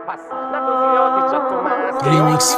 پس نمیاد جات تو من ریمیکس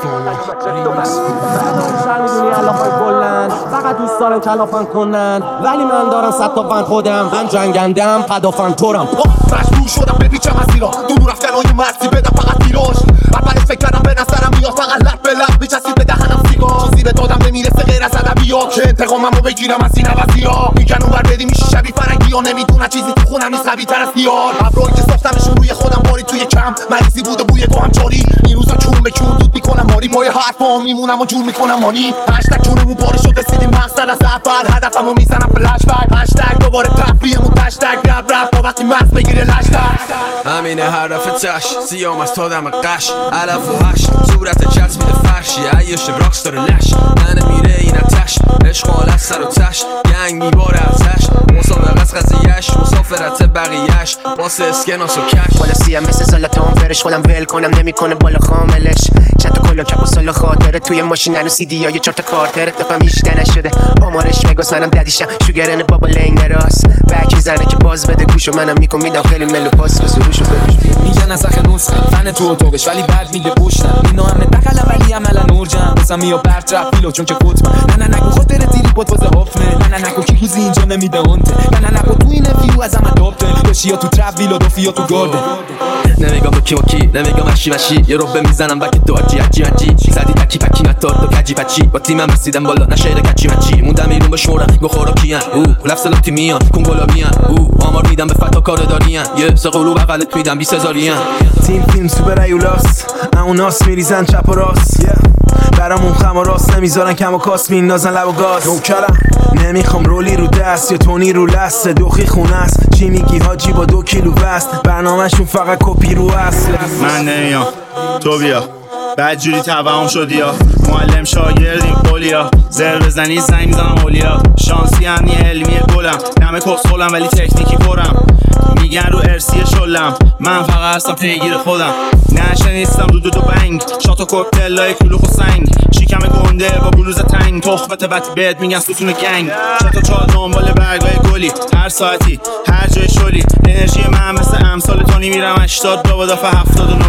میدونی علافن کلن فقط دوست دارن کلافن کنن ولی من دارم 100 تا فن خودم من جنگندم پدافن تورم مجبور شدم بپیچم از ایران دور رفتن های مرسی بدم فقط تیراش اولش فکر کردم به نظرم میاد فقط لب به لب بچسید به دهنم سیگار چیزی به دادم نمیرسه غیر از ادبیات که انتقاممو بگیرم از این عوضی‌ها میگن اونور بدی میشی شبیه فرنگی‌ها نمیدونن چیزی تو خونم نیست قوی‌تر از دیار ابرایی که ساختمشون روی خودم باری توی کم مریضی بود و بوی گوهم جاری این روزا چون به چون دود میکنم ماری مای حرفام میمونم و جور میکنم مانی هشتگ جونمون پاره شد رسیدیم مقصد از اول هدفمو میزنم فلش بک هشتگ دوباره تفریحمون تشتگ رب رب تا وقتی مغز بگیره لشتگ همینه حرف تش سیام از تادم قش علف و هش صورت چسبیده فرشی عیش راکس داره لش من میره این اتش اشغال از سر و تش گنگ میباره ازش مسابقه از قضیهش مسافرت بقیهش واسه اسکناس و کش بالا سیم مثل سالاتون فرش خودم ول کنم نمیکنه بالا خاملش چند تا کلا کپ و سال خاطره توی ماشین هنو سی دی های 4 تا کارتر دفعه میشته نشده آمارش مگاس منم ددیشم شوگرن بابا لنگ راست بک میزنه که باز بده گوشو منم میکن میدم خیلی ملو پاس بسروشو بگوش میگن از اخه نسخه فن تو اتاقش ولی بعد میده پشتم اینا همه دقل ولی عملا نورجم بسم یا برطرف پیلو چون که قطمه نه نگو خاطر تیری پات واسه حفمه نه نگو کی کوزی اینجا نمیده اونته نه نگو تو این ویو از همه دابته داشی یا تو ترپ ویلا دوفی یا تو گارده نمیگم با کی و کی نمیگم مشی یه روبه میزنم وقتی تو اجی زدی تکی پکی نتار تو کجی پچی با تیمم رسیدم بالا نشهر کچی مچی موندم ایرون به شورم گو خوراکیان لفظ لاتی میان کنگولا میان آمار میدم به فتا کار داریان یه سقلو بغلت میدم 20000 تیم فیلم سوپر ایولاس اوناس میریزن چپ و راست برامون خم و راست نمیذارن کم و کاس میندازن لب و گاز نوکرم نمیخوام رولی رو دست یا تونی رو لست دوخی خونه است چی میگی حاجی با 2 کیلو وست برنامهشون فقط کپی رو اصل من نمیام تو بیا بعد جوری توهم شدی یا معلم شاگردیم قولیا زر بزنی زنگ میزنم اولیا شانسی همنی علمی گلم نمه کسخولم ولی تکنیکی پرم میگن رو ارسی شلم من فقط هستم پیگیر خودم نشه نیستم دو بنگ شات و کوکتلای کلوخ و سنگ شیکم گنده با بلوز تنگ تخمت بطی بهت میگن ستون گنگ چطور چال دنبال برگای گلی هر ساعتی هر جای شلی انرژی من مثل امثال تونی میرم 80 با دفعه 79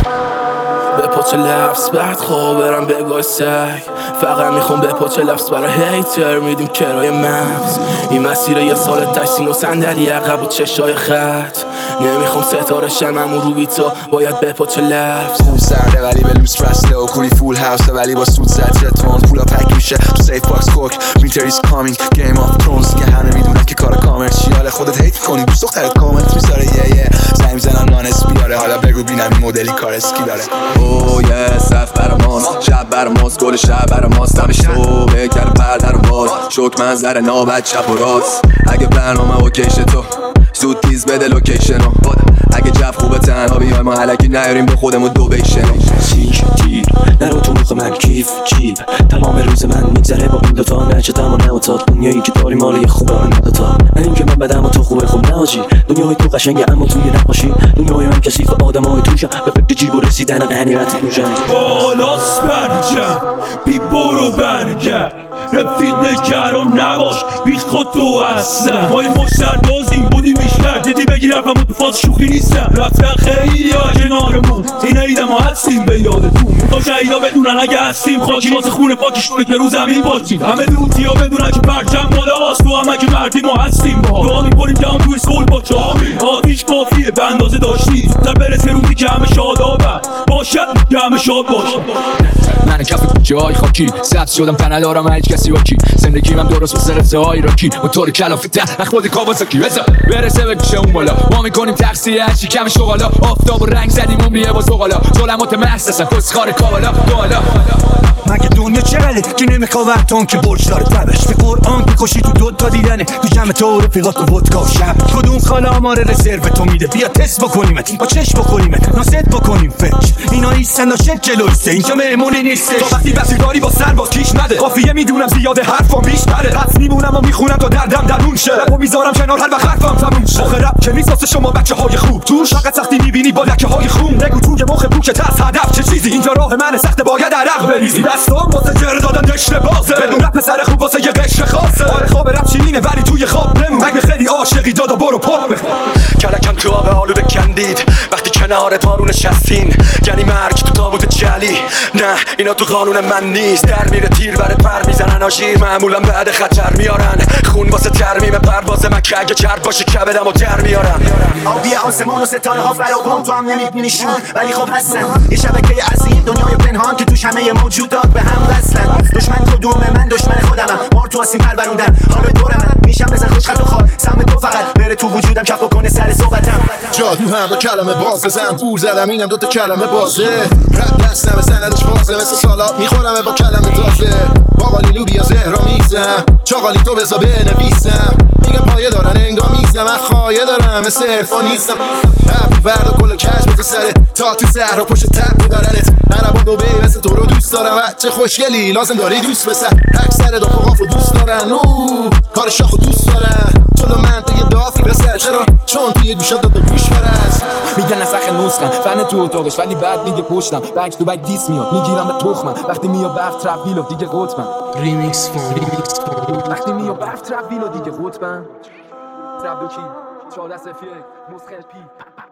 به پاچه لفظ بعد خوابرم بگاه سگ فقط میخوام به پاچه لفظ برای هیتر میدیم کرای مغز این مسیر یه سال تشتین و صندلی عقب و چشای خط نمیخوام ستاره شمم و رو بیتا باید به پاچه لفظ خوب سرده ولی به لوس رسله و کوری فول هاوسه ولی با سود زد جتون پولا پک میشه تو سیف باکس کوک وینتر ایز کامینگ گیم آف ترونز که همه میدونن که کار کامرشیاله خودت هیت کنی دوست دخترت کامنت میذاره یه زنگ میزنن نان اسپیاره حالا بگو ببینم این مدلی کار اسکی داره یه صف براماست شب براماست گل شب براماست دمش تو بکر پرده رو باز شک منظر نابد چپ و راست اگه برنامه اوکیشه تو زود تیز بده لوکیشنو اگه جف خوبه تنها بیای ما علکی نیاریم به خودمون دو بیشنو سیک تیر نرو تو مخ من کیف جیب تمام روز من میگذره با این دوتا نچتم و نوتات دنیایی که داری مالی خوبه من دوتا نه اینکه من بدم و تو خوبه خوب ناجی دنیای تو قشنگه اما توی نقاشی دنیای من کثیف آدمای توشم به فکر جیب و رسیدن غنیمت نوشن بالاست برگرد بی برو برگرد رفید نگران نباش بی خود تو هستم ما این مشتردازیم بودیم بیشتر دیدی بگیر رفم تو فاز شوخی نیستم رفتن خیلی ها کنارمون این عیده ما هستیم به یادتون میخوا شهیدا بدونن اگه هستیم خاکی واسه خونه پاکیشونه که رو زمین باشیم همه دوتی ها بدونن که پرچم بالاست تو همه که مردی ما هستیم با دعا میکنیم که هم توی سکل با چامی آتیش کافیه به اندازه داشتی زودتر برسه روزی که همه شادابن باشد که همه شاد باش من کف کوچه های خاکی سبز شدم تنه دارم هیچ کسی واکی زندگی من درست و صرفته های راکی موتور کلافه ته خود کاواساکی برسه به گوشه اون بالا ما میکنیم تقصیه هرچی کم شغالا آفتاب و رنگ زدیم عمریه با زغالا ظلمات محسسن کسخار کاوالا کوالا مگه دنیا چقدره که نمیخواد تون که برج داره تبش به قرآن که خوشی تو دوتا دیدنه تو جمع تو رفیقات و ودکا و شب کدوم خاله آمار رزرو تو میده بیا تست بکنیمت با چش بکنیمت ناست بکنیم فکر اینا ایستن داشت جلویسته اینجا مهمونی نیسته تا وقتی بسیداری با سر با کیش نده قافیه میدونم زیاده حرفم بیشتره پس میمونم و میخونم تا دردم درمون شه و میذارم کنار هر وقت حرفم تموم شه آخه رپ که نیست واسه شما بچه های خوب توش فقط سختی میبینی با لکه های خون نگو توی مخ بوکت هست هدف چه چیزی اینجا راه من سخت باید عرق بریزی دستام واسه جر دادن دشت بازه بدون رپ پسر خوب واسه یه قشر خاصه آره خواب رپ شیرینه ولی توی خواب نمون اگه خیلی عاشقی دادا برو پاپ بخواب کلکم تو آب آلوده کندید وقتی کنار پارو نشستین یعنی مرگ تو تابوت جلی نه اینا تو قانون من نیست در میره تیر برات پر میزنن آژیر معمولا بعد خطر میارن خون واسه ترمیم پرواز من که اگه چرب باشه کبدم و در میارم آبی آسمون و ستاره ها فراوان تو هم نمیبینیشون ولی خب هستن یه شبکه عظیم دنیای پنهان که توش همه موجودات به هم وصلن دشمن کدومه من دشمن خودمم مار تو آسیم پروروندن حالا دورمن میشم بزن خوش خط و خواه سم تو فقط بره تو وجودم کف کنه سر صحبتم جادو هم با کلمه باز بزن پور زدم اینم دوتا کلمه بازه رد دستم سندش بازه مثل سالات میخورمه با کلمه تازه باقالی لوبیا زهرا میزم چاقالی تو بزا بنویسم میگم پایه دارن انگار میزم من خواهیه دارم مثل عرفان نیستم هفت برد و کل کش بزا سره تا تو زهرا پشت تب میبرنت عربا دوبه مثل تو رو دوست دارم چه خوشگلی لازم داری دوست بسر اکثر دافقاف رو دوست دارن کار شاخ رو دوست دارن تو من تو یه دافی بسر چرا چون توی گوشت داده گوش فرست میگن نسخ نسخن فن تو اتاقش ولی بعد میگه پشتم بک تو بک دیس میاد میگیرم به تخمم وقتی میاد برف ترپ ویلو دیگه قطبم ریمیکس وقتی میاد برف ترپ ویلو دیگه قطبم ترپ دو کی 14 سفیه مسخل پی